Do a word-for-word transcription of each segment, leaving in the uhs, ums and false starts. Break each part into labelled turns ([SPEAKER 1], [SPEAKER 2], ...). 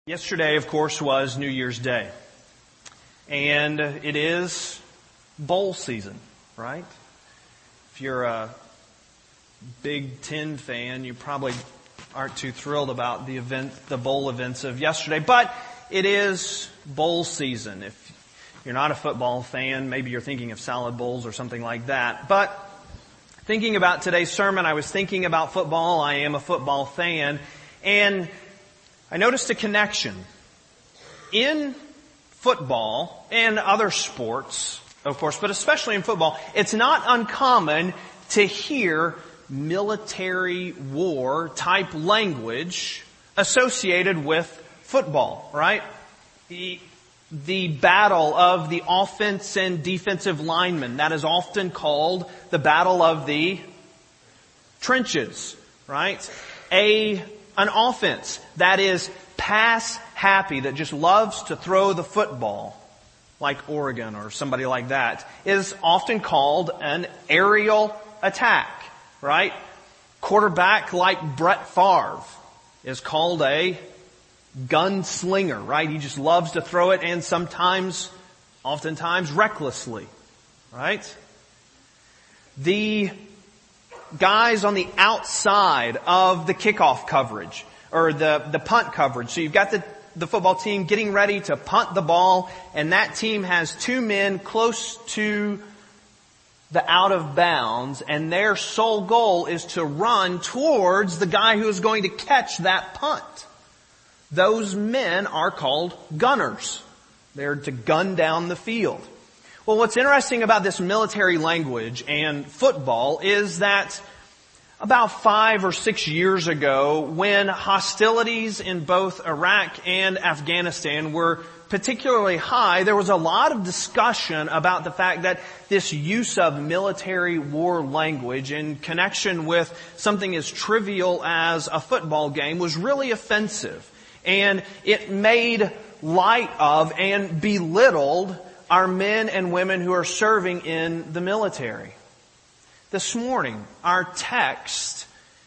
[SPEAKER 1] Yesterday, of course, was New Year's Day. And it is bowl season, right? If you're a Big Ten fan, you probably aren't too thrilled about the event, the bowl events of yesterday. But it is bowl season. If you're not a football fan, maybe you're thinking of salad bowls or something like that. But thinking about today's sermon, I was thinking about football. I am a football fan. And I noticed a connection. In football and other sports, of course, but especially in football, it's not uncommon to hear military war type language associated with football, right? The, the battle of the offense and defensive linemen, that is often called the battle of the trenches, right? A An offense that is pass happy, that just loves to throw the football, like Oregon or somebody like that, is often called an aerial attack, right? Quarterback like Brett Favre is called a gunslinger, right? He just loves to throw it, and sometimes, oftentimes recklessly, right? The guys on the outside of the kickoff coverage or the, the punt coverage. So you've got the, the football team getting ready to punt the ball, and that team has two men close to the out of bounds, and their sole goal is to run towards the guy who is going to catch that punt. Those men are called gunners. They're to gun down the field. Well, what's interesting about this military language and football is that about five or six years ago, when hostilities in both Iraq and Afghanistan were particularly high, there was a lot of discussion about the fact that this use of military war language in connection with something as trivial as a football game was really offensive. And it made light of and belittled our men and women who are serving in the military. This morning, our text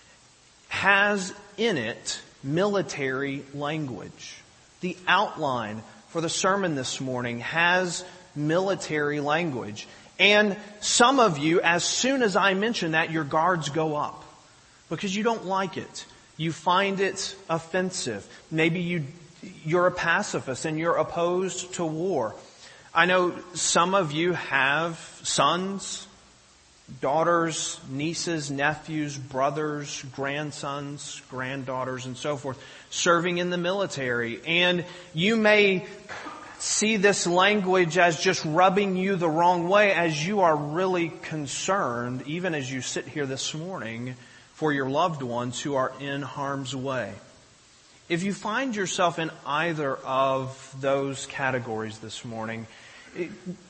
[SPEAKER 1] has in it military language. The outline for the sermon this morning has military language. And some of you, as soon as I mention that, your guards go up because you don't like it. You find it offensive. Maybe you, you're a pacifist and you're opposed to war. I know some of you have sons, daughters, nieces, nephews, brothers, grandsons, granddaughters, and so forth, serving in the military. And you may see this language as just rubbing you the wrong way, as you are really concerned, even as you sit here this morning, for your loved ones who are in harm's way. If you find yourself in either of those categories this morning, it,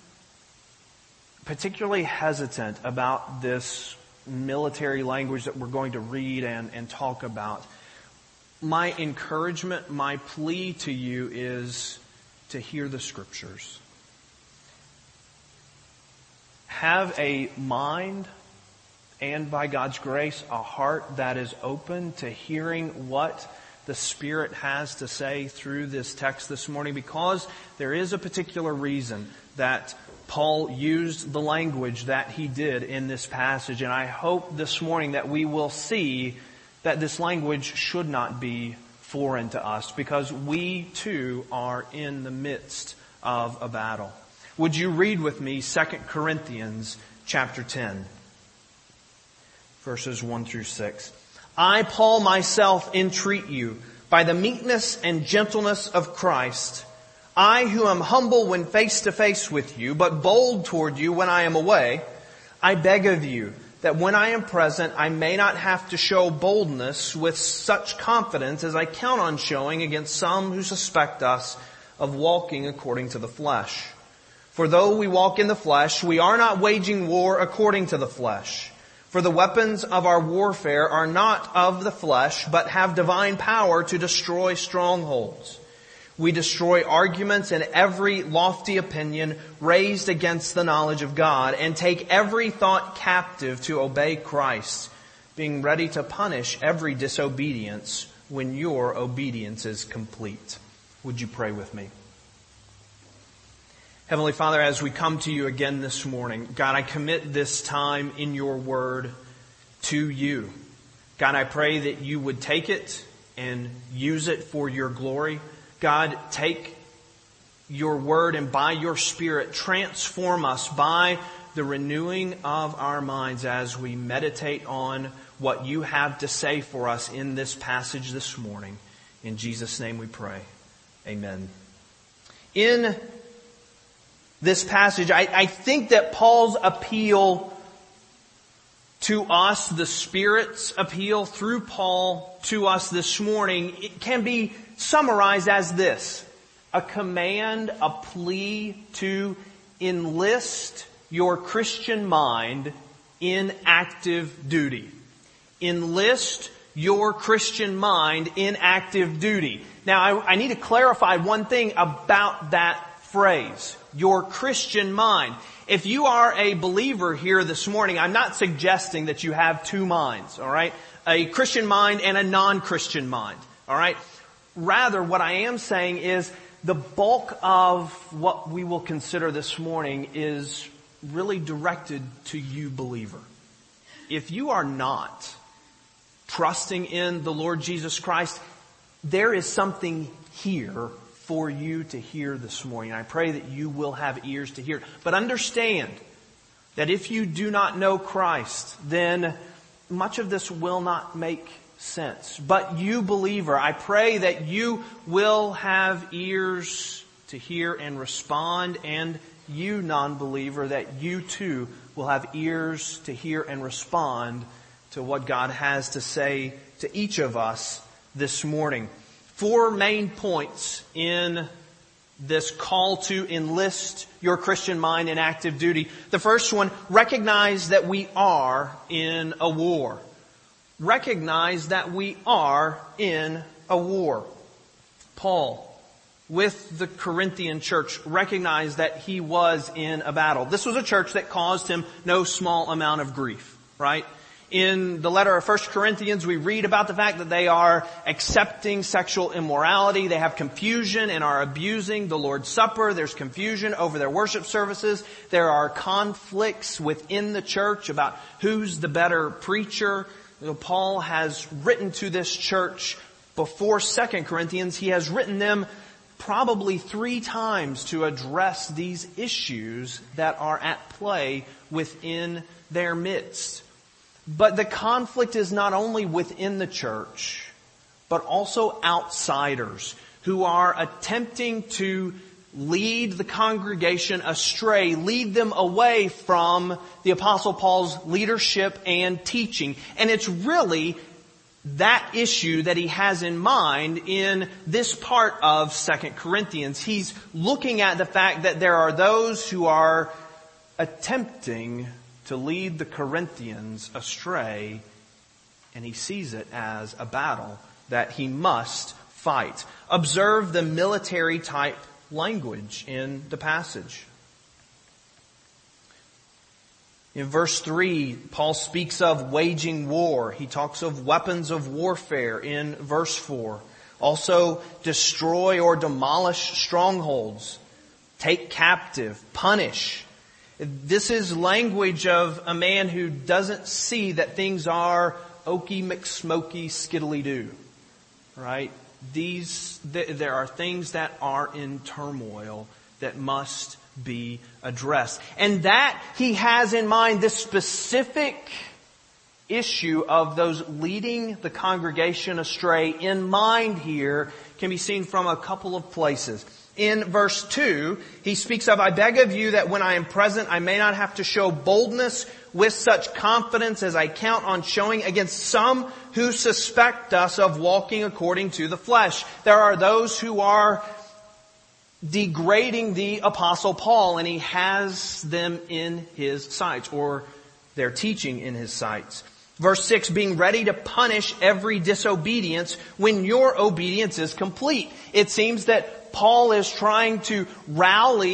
[SPEAKER 1] particularly hesitant about this military language that we're going to read and, and talk about, my encouragement, my plea to you is to hear the Scriptures. Have a mind and, by God's grace, a heart that is open to hearing what the Spirit has to say through this text this morning, because there is a particular reason that Paul used the language that he did in this passage. And I hope this morning that we will see that this language should not be foreign to us, because we too are in the midst of a battle. Would you read with me Second Corinthians chapter ten, verses one through six. I, Paul, myself entreat you by the meekness and gentleness of Christ, I who am humble when face to face with you, but bold toward you when I am away, I beg of you that when I am present I may not have to show boldness with such confidence as I count on showing against some who suspect us of walking according to the flesh. For though we walk in the flesh, we are not waging war according to the flesh. For the weapons of our warfare are not of the flesh, but have divine power to destroy strongholds. We destroy arguments and every lofty opinion raised against the knowledge of God, and take every thought captive to obey Christ, being ready to punish every disobedience when your obedience is complete. Would you pray with me? Heavenly Father, as we come to you again this morning, God, I commit this time in your word to you. God, I pray that you would take it and use it for your glory. God, take your word and by your Spirit transform us by the renewing of our minds as we meditate on what you have to say for us in this passage this morning. In Jesus' name we pray. Amen. In this passage, I, I think that Paul's appeal to us, the Spirit's appeal through Paul to us this morning, it can be summarized as this: a command, a plea to enlist your Christian mind in active duty. Enlist your Christian mind in active duty. Now, I, I need to clarify one thing about that phrase, your Christian mind. If you are a believer here this morning, I'm not suggesting that you have two minds, all right? A Christian mind and a non-Christian mind, all right? Rather, what I am saying is the bulk of what we will consider this morning is really directed to you, believer. If you are not trusting in the Lord Jesus Christ, there is something here for you to hear this morning. I pray that you will have ears to hear. But understand that if you do not know Christ, then much of this will not make sense. But you, believer, I pray that you will have ears to hear and respond, and you, non-believer, that you too will have ears to hear and respond to what God has to say to each of us this morning. Four main points in this call to enlist your Christian mind in active duty. The first one, recognize that we are in a war. Recognize that we are in a war. Paul, with the Corinthian church, recognized that he was in a battle. This was a church that caused him no small amount of grief, right? In the letter of First Corinthians, we read about the fact that they are accepting sexual immorality. They have confusion and are abusing the Lord's Supper. There's confusion over their worship services. There are conflicts within the church about who's the better preacher. You know, Paul has written to this church before Second Corinthians. He has written them probably three times to address these issues that are at play within their midst. But the conflict is not only within the church, but also outsiders who are attempting to lead the congregation astray, lead them away from the Apostle Paul's leadership and teaching. And it's really that issue that he has in mind in this part of Second Corinthians. He's looking at the fact that there are those who are attempting to lead the Corinthians astray, and he sees it as a battle that he must fight. Observe the military type language in the passage. In verse three, Paul speaks of waging war. He talks of weapons of warfare in verse four. Also, destroy or demolish strongholds, take captive, punish. This is language of a man who doesn't see that things are okey McSmokey skiddly-doo. Right? These, th- there are things that are in turmoil that must be addressed. And that he has in mind, this specific issue of those leading the congregation astray in mind here can be seen from a couple of places. In verse two, he speaks of, I beg of you that when I am present, I may not have to show boldness with such confidence as I count on showing against some who suspect us of walking according to the flesh. There are those who are degrading the Apostle Paul, and he has them in his sights, or their teaching in his sights. Verse six, being ready to punish every disobedience when your obedience is complete. It seems that Paul is trying to rally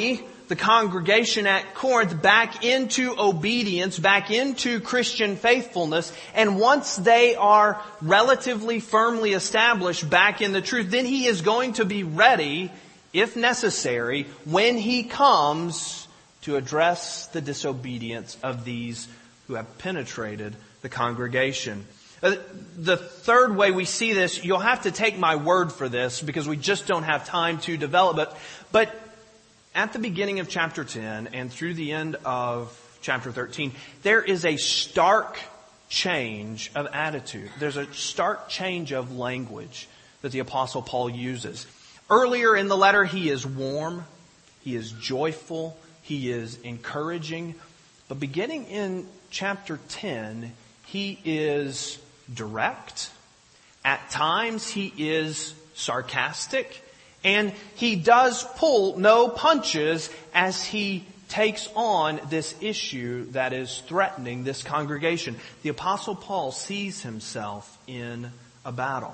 [SPEAKER 1] the congregation at Corinth back into obedience, back into Christian faithfulness. And once they are relatively firmly established back in the truth, then he is going to be ready, if necessary, when he comes to address the disobedience of these who have penetrated the congregation. The third way we see this, you'll have to take my word for this because we just don't have time to develop it. But at the beginning of chapter ten and through the end of chapter thirteen, there is a stark change of attitude. There's a stark change of language that the Apostle Paul uses. Earlier in the letter, he is warm, he is joyful, he is encouraging. But beginning in chapter ten, he is direct. At times, he is sarcastic. And he does pull no punches as he takes on this issue that is threatening this congregation. The Apostle Paul sees himself in a battle.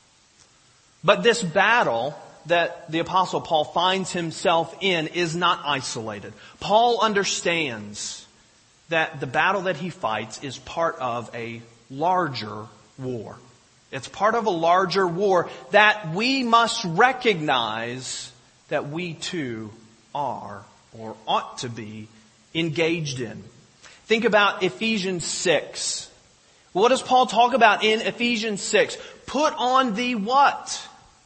[SPEAKER 1] But this battle that the Apostle Paul finds himself in is not isolated. Paul understands that the battle that he fights is part of a larger war. It's part of a larger war that we must recognize that we too are or ought to be engaged in. Think about Ephesians six. What does Paul talk about in Ephesians six? Put on the what?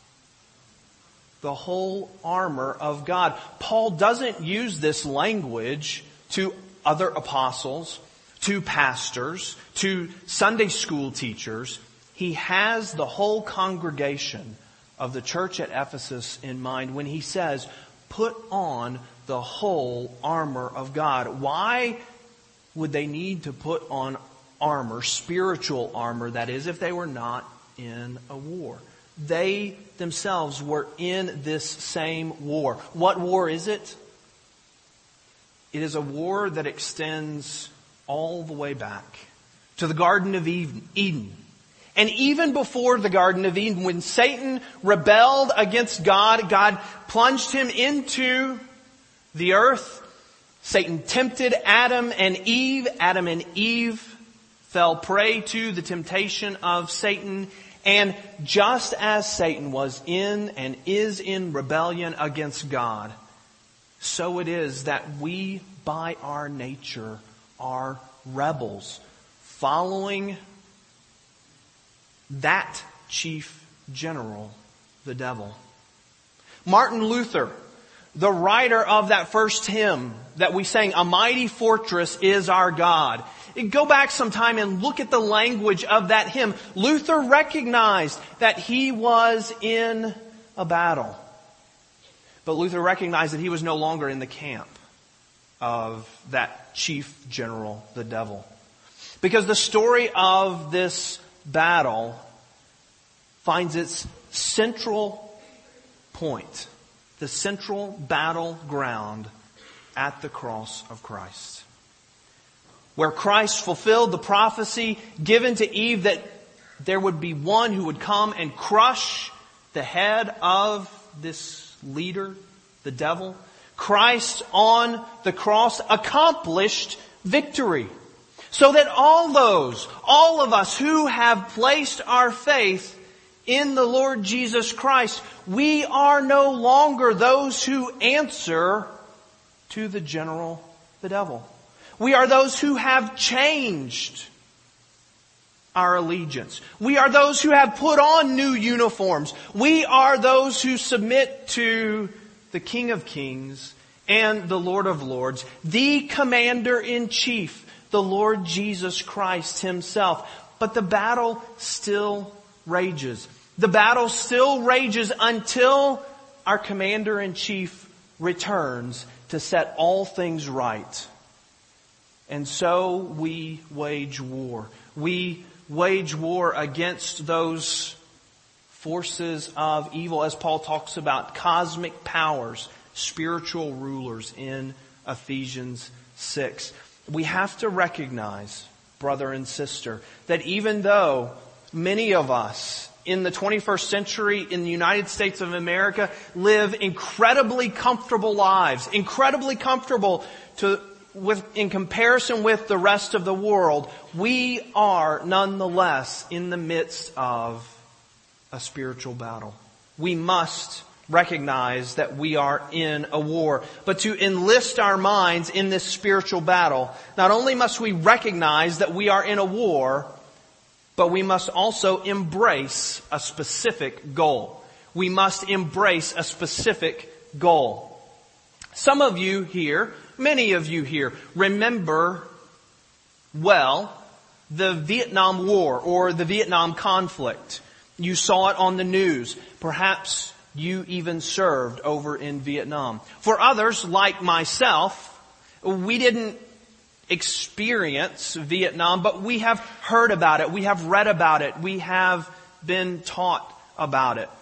[SPEAKER 1] The whole armor of God. Paul doesn't use this language to other apostles, to pastors, to Sunday school teachers. He has the whole congregation of the church at Ephesus in mind when he says, put on the whole armor of God. Why would they need to put on armor, spiritual armor, that is, if they were not in a war? They themselves were in this same war. What war is it? It is a war that extends all the way back to the Garden of Eden. And even before the Garden of Eden, when Satan rebelled against God, God plunged him into the earth. Satan tempted Adam and Eve. Adam and Eve fell prey to the temptation of Satan. And just as Satan was in and is in rebellion against God, so it is that we, by our nature, are rebels, following that chief general, the devil. Martin Luther, the writer of that first hymn that we sang, "A Mighty Fortress is Our God." Go back sometime and look at the language of that hymn. Luther recognized that he was in a battle. But Luther recognized that he was no longer in the camp of that chief general, the devil. Because the story of this battle finds its central point, the central battleground at the cross of Christ, where Christ fulfilled the prophecy given to Eve that there would be one who would come and crush the head of this leader, the devil. Christ on the cross accomplished victory, so that all those, all of us who have placed our faith in the Lord Jesus Christ, we are no longer those who answer to the general, the devil. We are those who have changed our allegiance. We are those who have put on new uniforms. We are those who submit to the King of Kings and the Lord of Lords, the Commander-in-Chief, the Lord Jesus Christ Himself. But the battle still rages. The battle still rages until our Commander-in-Chief returns to set all things right. And so we wage war. We wage war against those forces of evil, as Paul talks about, cosmic powers, spiritual rulers in Ephesians six. We have to recognize, brother and sister, that even though many of us in the twenty-first century in the United States of America live incredibly comfortable lives, incredibly comfortable to, with, in comparison with the rest of the world, we are nonetheless in the midst of a spiritual battle. We must recognize that we are in a war. But to enlist our minds in this spiritual battle, not only must we recognize that we are in a war, but we must also embrace a specific goal. We must embrace a specific goal. Some of you here, many of you here, remember well the Vietnam War or the Vietnam conflict. You saw it on the news. Perhaps you even served over in Vietnam. For others, like myself, we didn't experience Vietnam, but we have heard about it. We have read about it. We have been taught about it.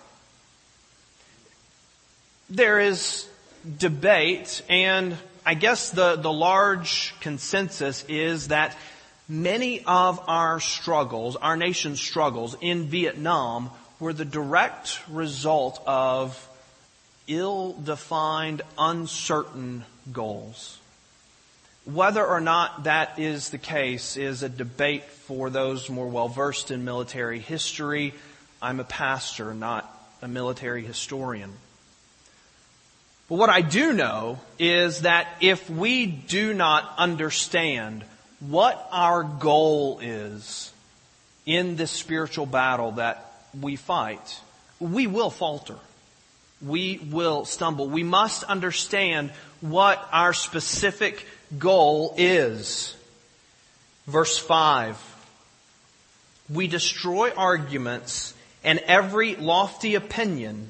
[SPEAKER 1] There is debate, and I guess the, the large consensus is that many of our struggles, our nation's struggles in Vietnam, were the direct result of ill-defined, uncertain goals. Whether or not that is the case is a debate for those more well-versed in military history. I'm a pastor, not a military historian. But what I do know is that if we do not understand what our goal is in this spiritual battle that we fight, we will falter. We will stumble. We must understand what our specific goal is. Verse five. We destroy arguments and every lofty opinion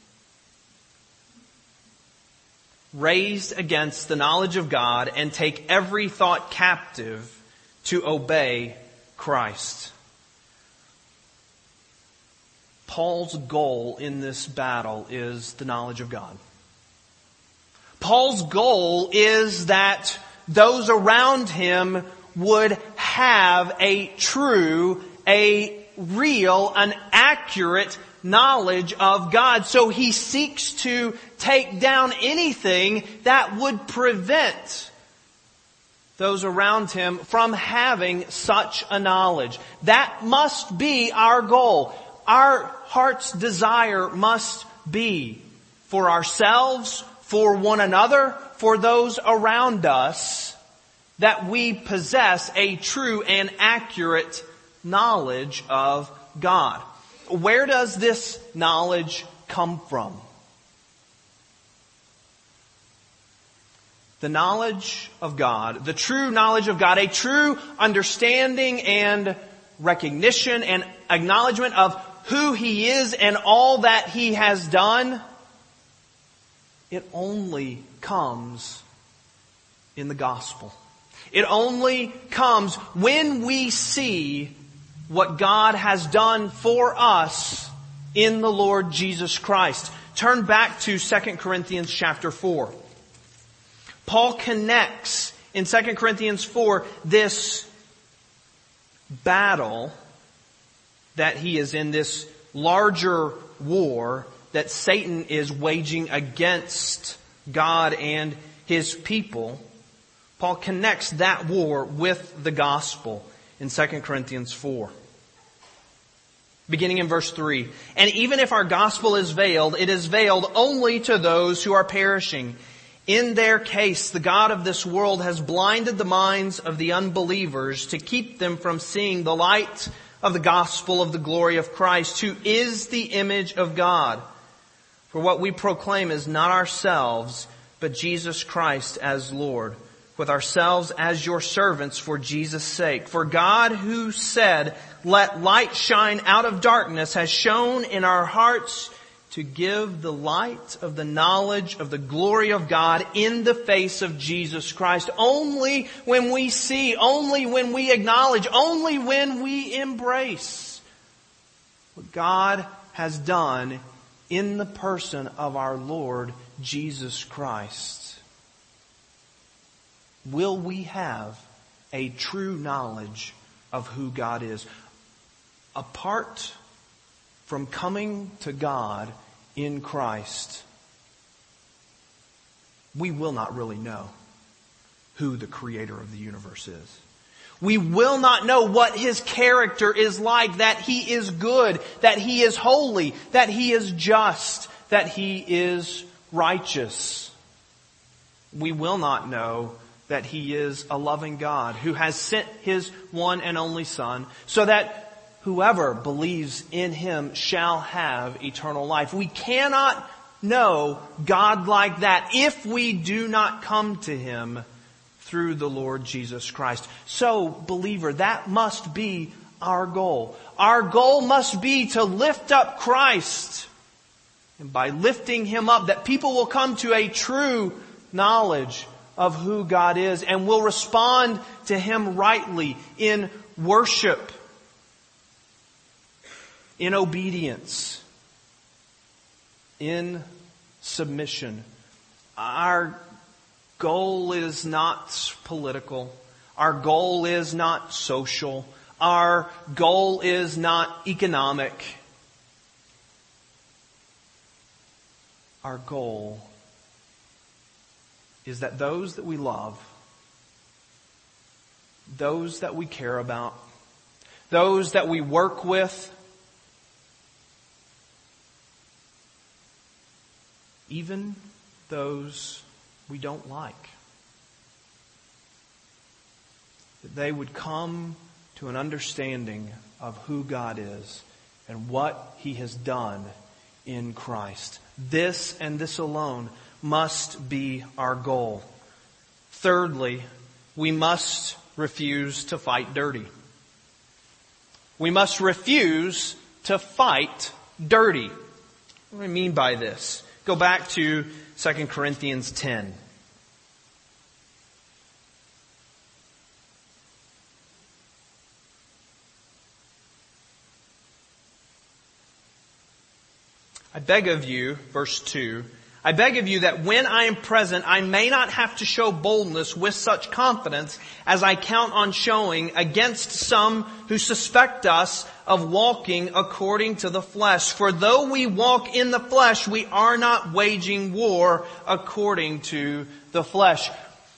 [SPEAKER 1] raised against the knowledge of God and take every thought captive to obey Christ. Paul's goal in this battle is the knowledge of God. Paul's goal is that those around him would have a true, a real, an accurate knowledge of God. So he seeks to take down anything that would prevent those around him from having such a knowledge. That must be our goal. Our heart's desire must be for ourselves, for one another, for those around us, that we possess a true and accurate knowledge of God. Where does this knowledge come from? The knowledge of God, the true knowledge of God, a true understanding and recognition and acknowledgement of who He is and all that He has done, it only comes in the gospel. It only comes when we see what God has done for us in the Lord Jesus Christ. Turn back to Second Corinthians chapter four. Paul connects in Second Corinthians four this battle that he is in, this larger war that Satan is waging against God and His people. Paul connects that war with the gospel in Second Corinthians four. Beginning in verse three. And even if our gospel is veiled, it is veiled only to those who are perishing. In their case, the God of this world has blinded the minds of the unbelievers to keep them from seeing the light of the gospel of the glory of Christ, who is the image of God. For what we proclaim is not ourselves, but Jesus Christ as Lord, with ourselves as your servants for Jesus' sake. For God, who said, "Let light shine out of darkness," has shone in our hearts to give the light of the knowledge of the glory of God in the face of Jesus Christ. Only when we see, only when we acknowledge, only when we embrace what God has done in the person of our Lord Jesus Christ, will we have a true knowledge of who God is. Apart from coming to God in Christ, we will not really know who the creator of the universe is. We will not know what His character is like, that He is good, that He is holy, that He is just, that He is righteous. We will not know that He is a loving God who has sent His one and only Son so that whoever believes in Him shall have eternal life. We cannot know God like that if we do not come to Him through the Lord Jesus Christ. So, believer, that must be our goal. Our goal must be to lift up Christ. And by lifting Him up, that people will come to a true knowledge of who God is and will respond to Him rightly in worship, in obedience, in submission. Our goal is not political. Our goal is not social. Our goal is not economic. Our goal is that those that we love, those that we care about, those that we work with, even those we don't like, that they would come to an understanding of who God is and what He has done in Christ. This and this alone must be our goal. Thirdly, we must refuse to fight dirty. We must refuse to fight dirty. What do I mean by this? Go back to Second Corinthians ten. I beg of you, verse two, I beg of you that when I am present, I may not have to show boldness with such confidence as I count on showing against some who suspect us of walking according to the flesh. For though we walk in the flesh, we are not waging war according to the flesh.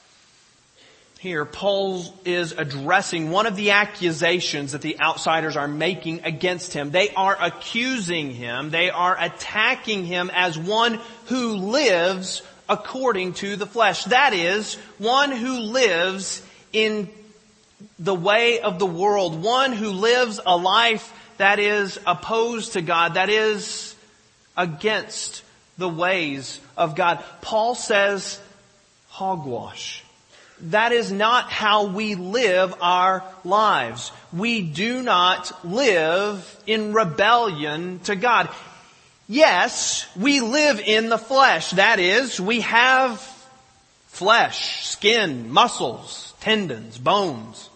[SPEAKER 1] Here, Paul is addressing one of the accusations that the outsiders are making against him. They are accusing him. They are attacking him as one who lives according to the flesh. That is, one who lives in the way of the world. One who lives a life that is opposed to God, that is against the ways of God. Paul says, hogwash. That is not how we live our lives. We do not live in rebellion to God. Yes, we live in the flesh. That is, we have flesh, skin, muscles, tendons, bones.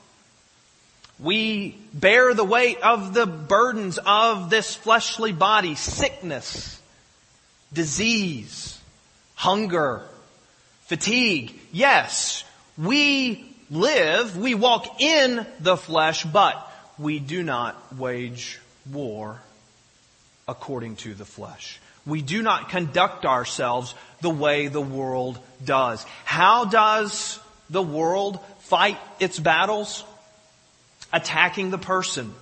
[SPEAKER 1] We bear the weight of the burdens of this fleshly body, sickness, disease, hunger, fatigue. Yes, we live, we walk in the flesh, but we do not wage war according to the flesh. We do not conduct ourselves the way the world does. How does the world fight its battles? Attacking the person.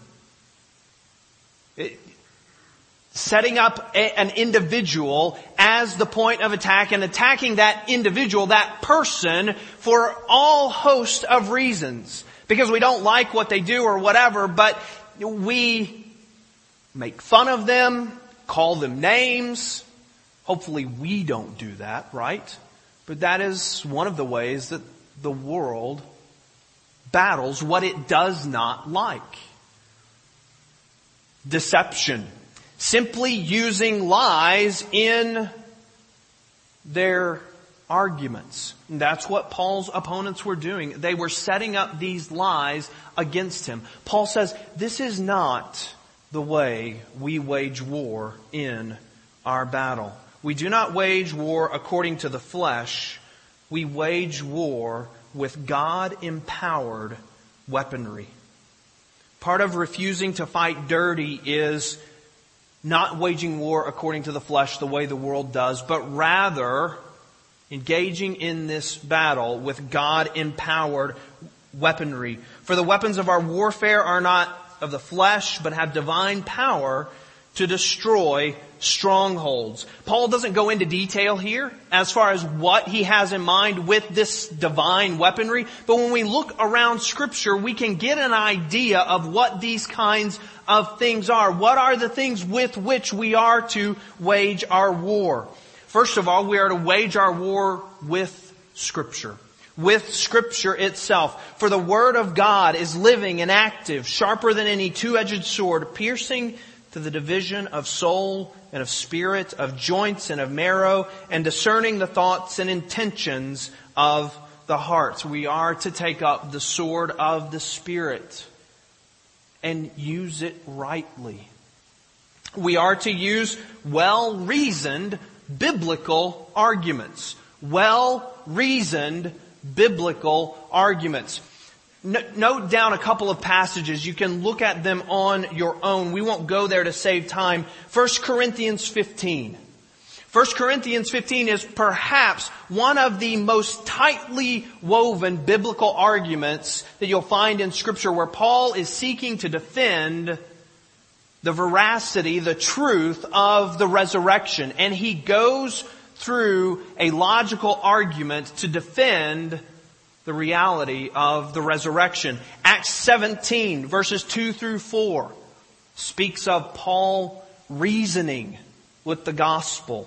[SPEAKER 1] It, setting up a, an individual as the point of attack and attacking that individual, that person, for all host of reasons. Because we don't like what they do or whatever, but we make fun of them, call them names. Hopefully we don't do that, right? But that is one of the ways that the world battles what it does not like. Deception. Simply using lies in their arguments. And that's what Paul's opponents were doing. They were setting up these lies against him. Paul says, this is not the way we wage war in our battle. We do not wage war according to the flesh. We wage war with God-empowered weaponry. Part of refusing to fight dirty is not waging war according to the flesh the way the world does, but rather engaging in this battle with God-empowered weaponry. For the weapons of our warfare are not of the flesh, but have divine power to destroy strongholds. Paul doesn't go into detail here as far as what he has in mind with this divine weaponry, but when we look around Scripture, we can get an idea of what these kinds of things are. What are the things with which we are to wage our war? First of all, we are to wage our war with Scripture. With Scripture itself. For the Word of God is living and active, sharper than any two-edged sword, piercing to the division of soul and of spirit, of joints and of marrow, and discerning the thoughts and intentions of the heart. We are to take up the sword of the Spirit and use it rightly. We are to use well-reasoned biblical arguments. Well-reasoned biblical arguments. Note down a couple of passages. You can look at them on your own. We won't go there to save time. First Corinthians fifteen. First Corinthians fifteen is perhaps one of the most tightly woven biblical arguments that you'll find in Scripture, where Paul is seeking to defend the veracity, the truth of the resurrection. And he goes through a logical argument to defend the reality of the resurrection. Acts seventeen, verses two through four, speaks of Paul reasoning with the gospel.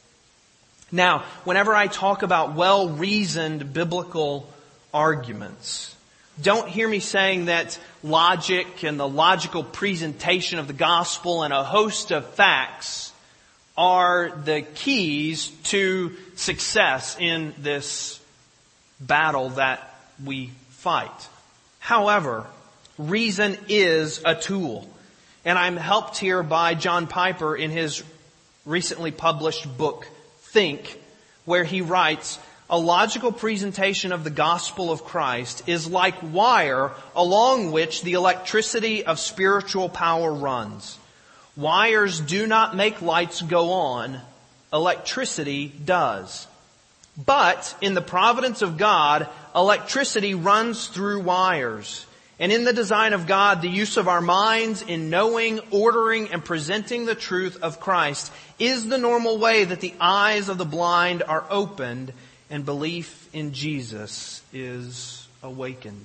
[SPEAKER 1] Now, whenever I talk about well-reasoned biblical arguments, don't hear me saying that logic and the logical presentation of the gospel and a host of facts are the keys to success in this battle that we fight. However, reason is a tool. And I'm helped here by John Piper in his recently published book, Think, where he writes, a logical presentation of the gospel of Christ is like wire along which the electricity of spiritual power runs. Wires do not make lights go on. Electricity does. But in the providence of God, electricity runs through wires. And in the design of God, the use of our minds in knowing, ordering, and presenting the truth of Christ is the normal way that the eyes of the blind are opened and belief in Jesus is awakened.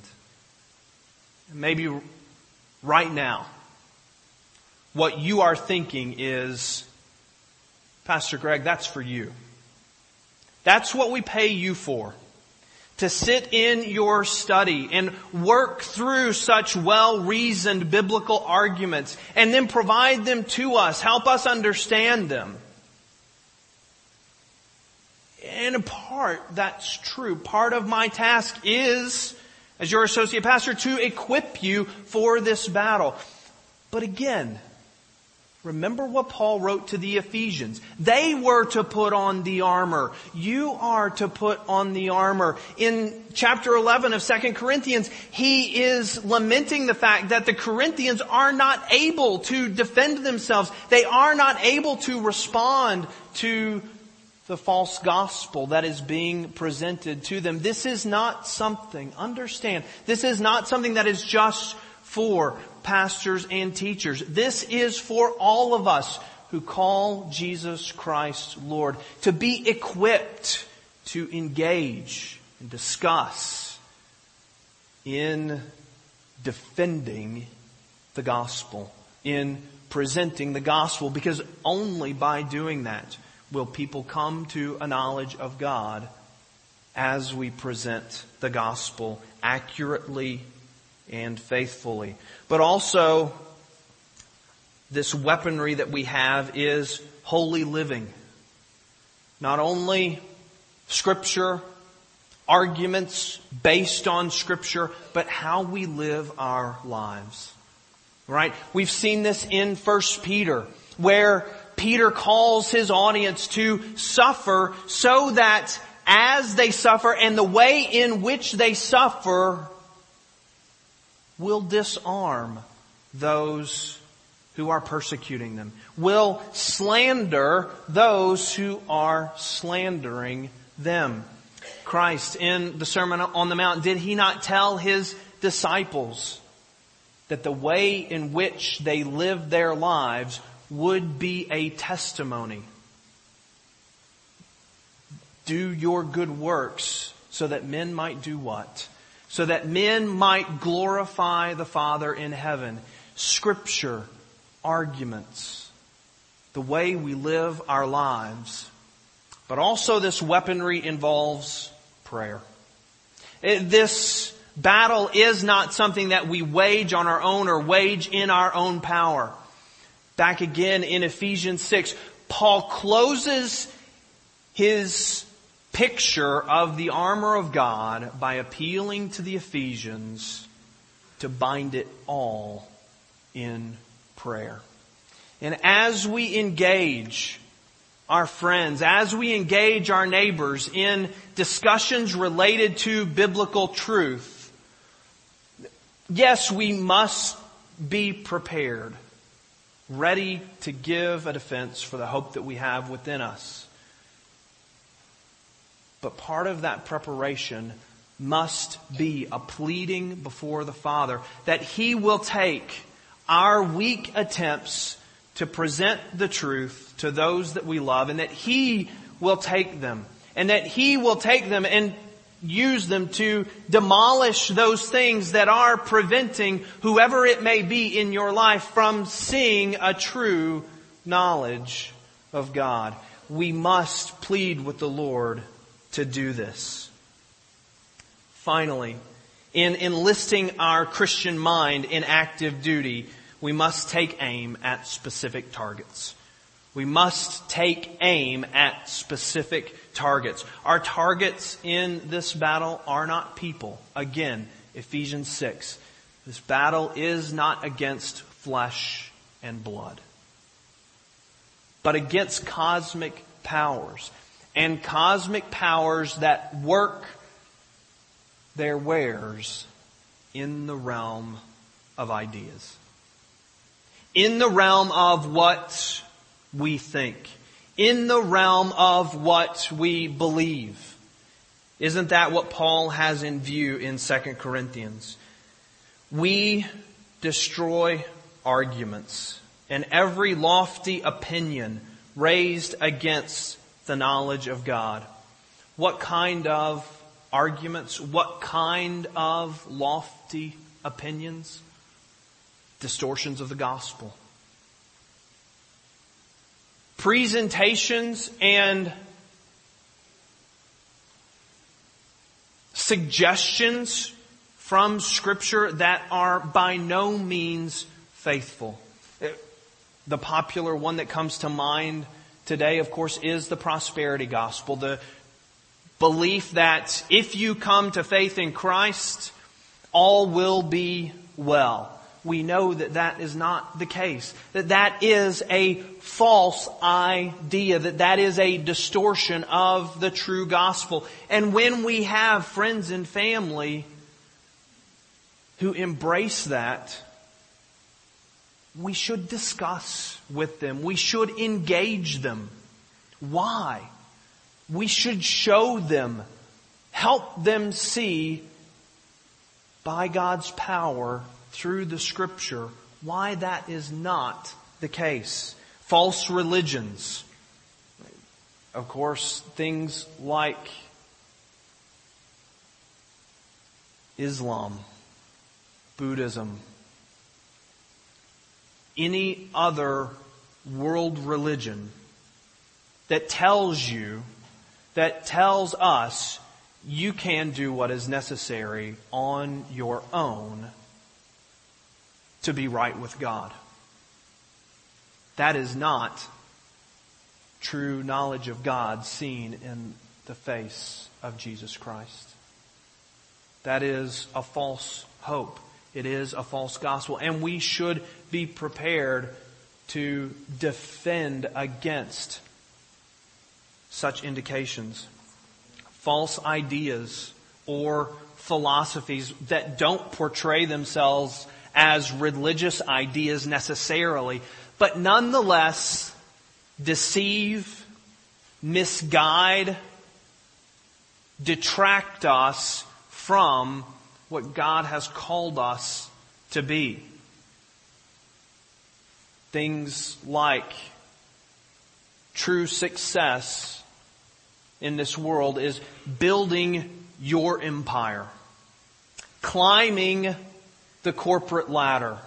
[SPEAKER 1] Maybe right now, what you are thinking is, Pastor Greg, that's for you. That's what we pay you for. To sit in your study and work through such well-reasoned biblical arguments and then provide them to us. Help us understand them. And in part, that's true. Part of my task is, as your associate pastor, to equip you for this battle. But again, remember what Paul wrote to the Ephesians. They were to put on the armor. You are to put on the armor. In chapter eleven of Second Corinthians, he is lamenting the fact that the Corinthians are not able to defend themselves. They are not able to respond to the false gospel that is being presented to them. This is not something, understand, this is not something that is just for pastors and teachers. This is for all of us who call Jesus Christ Lord, to be equipped to engage and discuss in defending the gospel, in presenting the gospel, because only by doing that will people come to a knowledge of God as we present the gospel accurately and faithfully. But also, this weaponry that we have is holy living. Not only Scripture, arguments based on Scripture, but how we live our lives. Right? We've seen this in First Peter, where Peter calls his audience to suffer so that as they suffer and the way in which they suffer will disarm those who are persecuting them, will slander those who are slandering them. Christ, in the Sermon on the Mount, did He not tell His disciples that the way in which they lived their lives would be a testimony? Do your good works so that men might do what? So that men might glorify the Father in heaven. Scripture, arguments, the way we live our lives. But also this weaponry involves prayer. It, this battle is not something that we wage on our own or wage in our own power. Back again in Ephesians six, Paul closes his picture of the armor of God by appealing to the Ephesians to bind it all in prayer. And as we engage our friends, as we engage our neighbors in discussions related to biblical truth, yes, we must be prepared, ready to give a defense for the hope that we have within us. But part of that preparation must be a pleading before the Father that He will take our weak attempts to present the truth to those that we love, and that He will take them, and that He will take them and use them to demolish those things that are preventing whoever it may be in your life from seeing a true knowledge of God. We must plead with the Lord to do this. Finally, in enlisting our Christian mind in active duty, we must take aim at specific targets. We must take aim at specific targets. Our targets in this battle are not people. Again, Ephesians six. This battle is not against flesh and blood, but against cosmic powers. And cosmic powers that work their wares in the realm of ideas. In the realm of what we think. In the realm of what we believe. Isn't that what Paul has in view in Second Corinthians? We destroy arguments and every lofty opinion raised against the knowledge of God. What kind of arguments? What kind of lofty opinions? Distortions of the gospel. Presentations and suggestions from Scripture that are by no means faithful. The popular one that comes to mind today, of course, is the prosperity gospel. The belief that if you come to faith in Christ, all will be well. We know that that is not the case. That that is a false idea. That that is a distortion of the true gospel. And when we have friends and family who embrace that, we should discuss with them. We should engage them. Why? We should show them, help them see by God's power through the Scripture why that is not the case. False religions. Of course, things like Islam, Buddhism, any other world religion that tells you, that tells us you can do what is necessary on your own to be right with God. That is not true knowledge of God seen in the face of Jesus Christ. That is a false hope. It is a false gospel. And we should be prepared to defend against such indications. False ideas or philosophies that don't portray themselves as religious ideas necessarily, but nonetheless deceive, misguide, detract us from what God has called us to be. Things like true success in this world is building your empire, climbing the corporate ladder,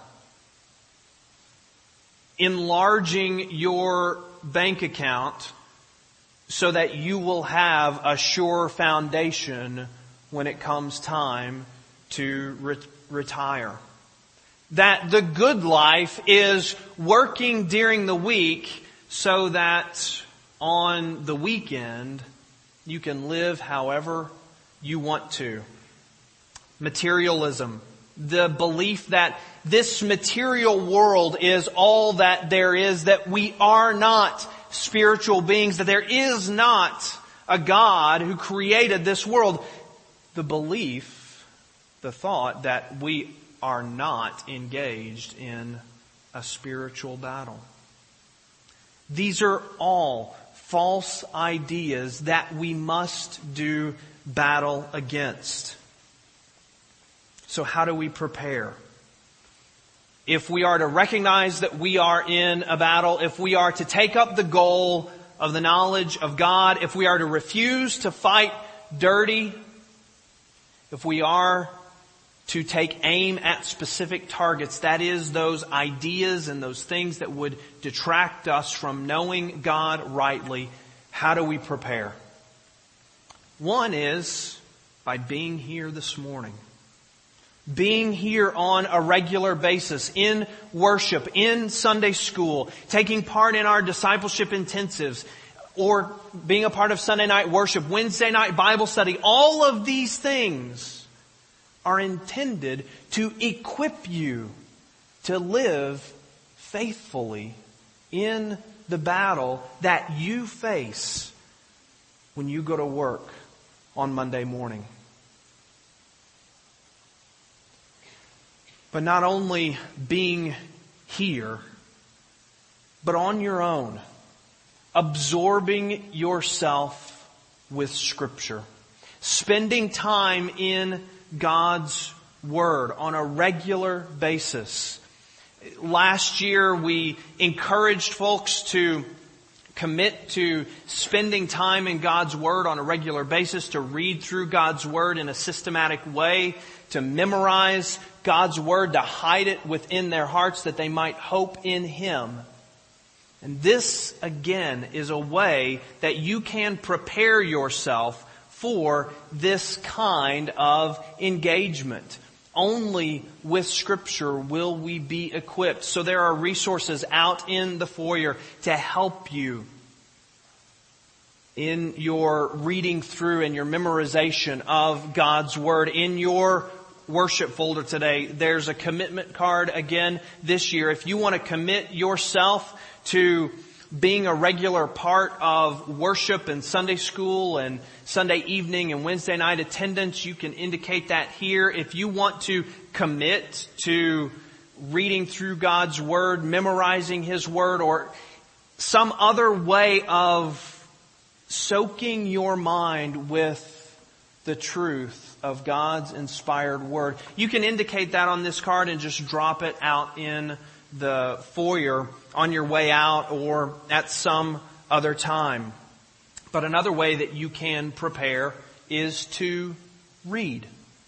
[SPEAKER 1] enlarging your bank account so that you will have a sure foundation when it comes time to re- retire. That the good life is working during the week so that on the weekend you can live however you want to. Materialism. The belief that this material world is all that there is, that we are not spiritual beings, that there is not a God who created this world. The belief, the thought that we are not engaged in a spiritual battle. These are all false ideas that we must do battle against. So how do we prepare? If we are to recognize that we are in a battle, if we are to take up the goal of the knowledge of God, if we are to refuse to fight dirty, if we are to take aim at specific targets, that is, those ideas and those things that would detract us from knowing God rightly, how do we prepare? One is by being here this morning. Being here on a regular basis, in worship, in Sunday school, taking part in our discipleship intensives, or being a part of Sunday night worship, Wednesday night Bible study. All of these things are intended to equip you to live faithfully in the battle that you face when you go to work on Monday morning. But not only being here, but on your own, absorbing yourself with Scripture, spending time in God's Word on a regular basis. Last year we encouraged folks to commit to spending time in God's Word on a regular basis, to read through God's Word in a systematic way, to memorize God's Word, to hide it within their hearts that they might hope in Him. And this, again, is a way that you can prepare yourself for this kind of engagement. Only with Scripture will we be equipped. So there are resources out in the foyer to help you in your reading through and your memorization of God's Word. In your worship folder today, there's a commitment card again this year. If you want to commit yourself to being a regular part of worship and Sunday school and Sunday evening and Wednesday night attendance, you can indicate that here. If you want to commit to reading through God's Word, memorizing His Word, or some other way of soaking your mind with the truth of God's inspired Word, you can indicate that on this card and just drop it out in the foyer on your way out or at some other time. But another way that you can prepare is to read.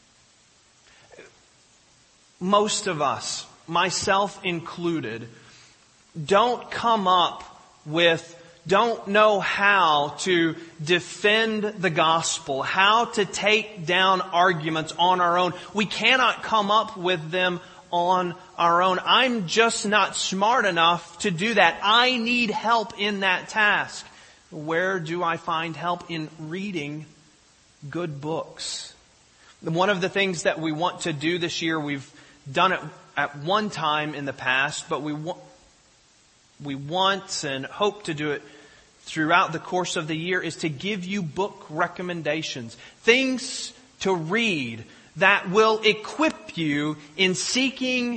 [SPEAKER 1] Most of us, myself included, don't come up with, don't know how to defend the gospel, how to take down arguments on our own. We cannot come up with them on our own. I'm just not smart enough to do that. I need help in that task. Where do I find help? In reading good books. One of the things that we want to do this year, we've done it at one time in the past, but we want, we want and hope to do it throughout the course of the year, is to give you book recommendations. Things to read that will equip you in seeking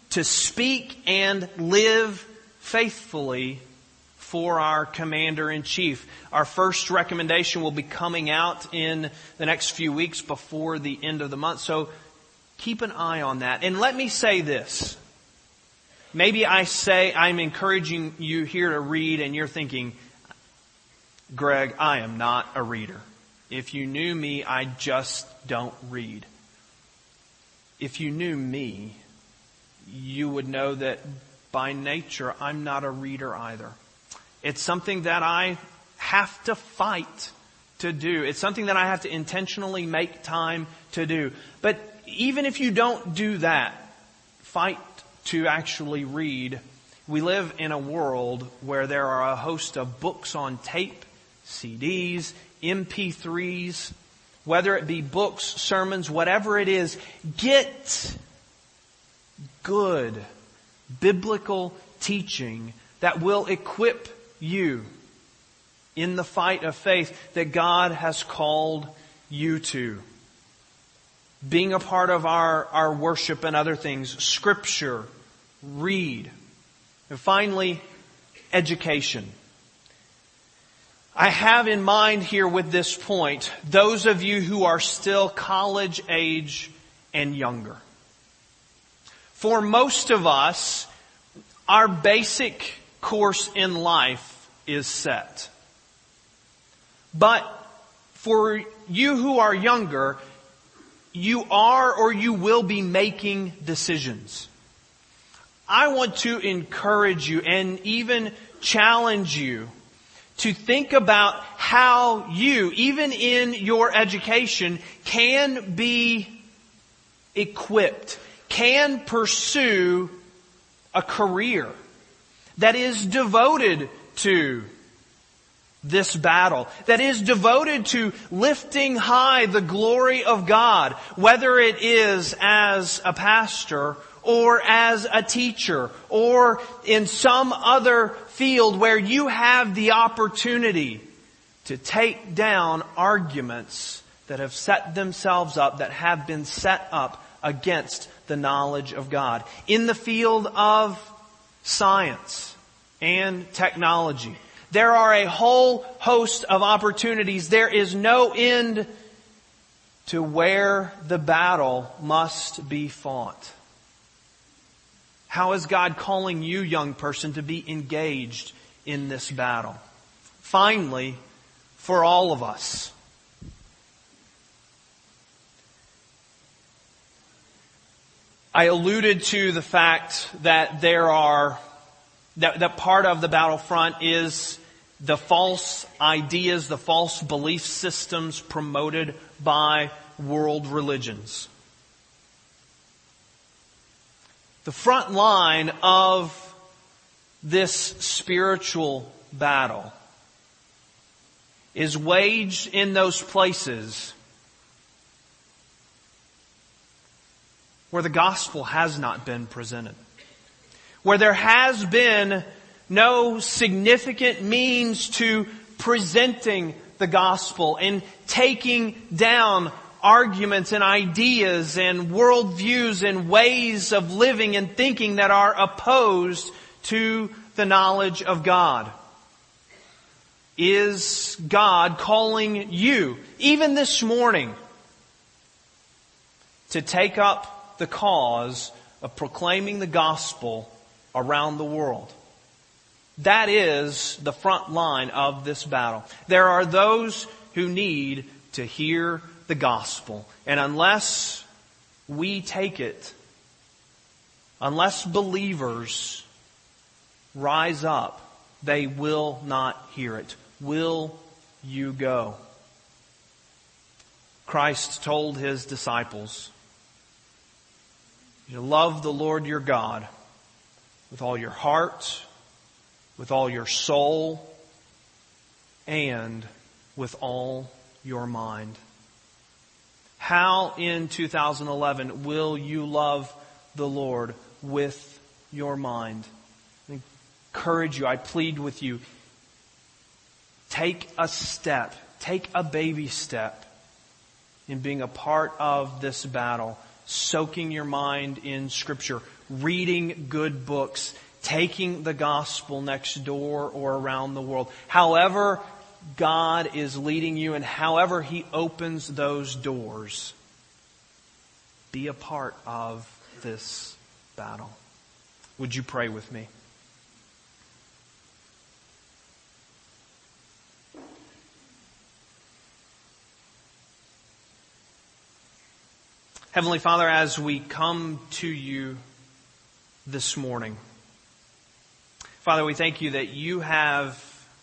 [SPEAKER 1] to speak and live faithfully for our Commander-in-Chief. Our first recommendation will be coming out in the next few weeks before the end of the month. So keep an eye on that. And let me say this. Maybe I say I'm encouraging you here to read and you're thinking, Greg, I am not a reader. If you knew me, I just don't read. If you knew me, you would know that by nature, I'm not a reader either. It's something that I have to fight to do. It's something that I have to intentionally make time to do. But even if you don't do that, fight to actually read. We live in a world where there are a host of books on tape, C Ds, M P threes, whether it be books, sermons, whatever it is. Get good biblical teaching that will equip you in the fight of faith that God has called you to. Being a part of our, our worship and other things, Scripture, read. And finally, education. I have in mind here with this point those of you who are still college age and younger. For most of us, our basic course in life is set. But for you who are younger, you are or you will be making decisions. I want to encourage you and even challenge you to think about how you, even in your education, can be equipped, can pursue a career that is devoted to this battle, that is devoted to lifting high the glory of God, whether it is as a pastor or as a teacher or in some other field where you have the opportunity to take down arguments that have set themselves up, that have been set up against the knowledge of God. In the field of science and technology, there are a whole host of opportunities. There is no end to where the battle must be fought. How is God calling you, young person, to be engaged in this battle? Finally, for all of us, I alluded to the fact that there are, that, that part of the battlefront is the false ideas, the false belief systems promoted by world religions. The front line of this spiritual battle is waged in those places where the gospel has not been presented, where there has been no significant means to presenting the gospel and taking down arguments and ideas and worldviews and ways of living and thinking that are opposed to the knowledge of God. Is God calling you, even this morning, to take up the cause of proclaiming the gospel around the world? That is the front line of this battle. There are those who need to hear the gospel. And unless we take it, unless believers rise up, they will not hear it. Will you go? Christ told His disciples, you love the Lord your God with all your heart, with all your soul, and with all your mind. How in two thousand eleven will you love the Lord with your mind? I encourage you, I plead with you, take a step, take a baby step in being a part of this battle, soaking your mind in Scripture, reading good books, taking the gospel next door or around the world. However God is leading you and however He opens those doors, be a part of this battle. Would you pray with me? Heavenly Father, as we come to you this morning, Father, we thank you that you have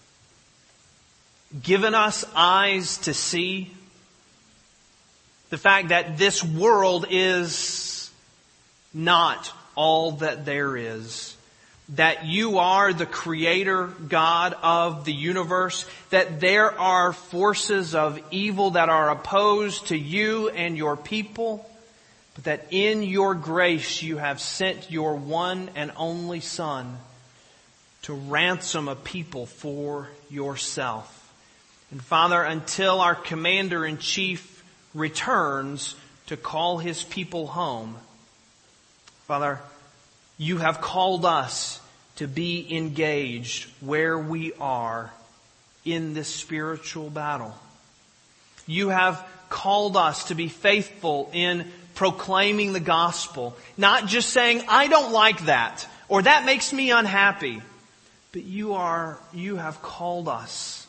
[SPEAKER 1] given us eyes to see the fact that this world is not all that there is. That you are the creator God of the universe. That there are forces of evil that are opposed to you and your people. But that in your grace you have sent your one and only Son to ransom a people for yourself. And Father, until our Commander-in-Chief returns to call His people home, Father, you have called us to be engaged where we are in this spiritual battle. You have called us to be faithful in proclaiming the gospel. Not just saying, I don't like that, or that makes me unhappy. But you are, you have called us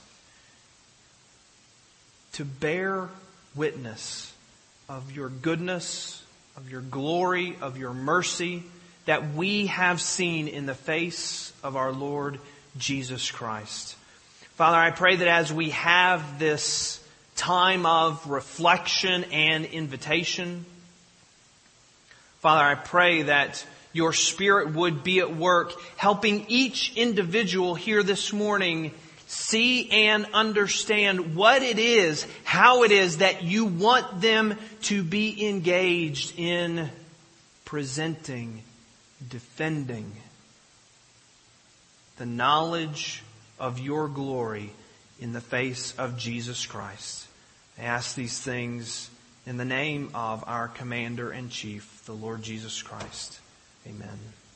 [SPEAKER 1] to bear witness of your goodness, of your glory, of your mercy that we have seen in the face of our Lord Jesus Christ. Father, I pray that as we have this time of reflection and invitation, Father, I pray that your Spirit would be at work helping each individual here this morning see and understand what it is, how it is that you want them to be engaged in presenting, defending the knowledge of your glory in the face of Jesus Christ. I ask these things in the name of our Commander-in-Chief, the Lord Jesus Christ. Amen.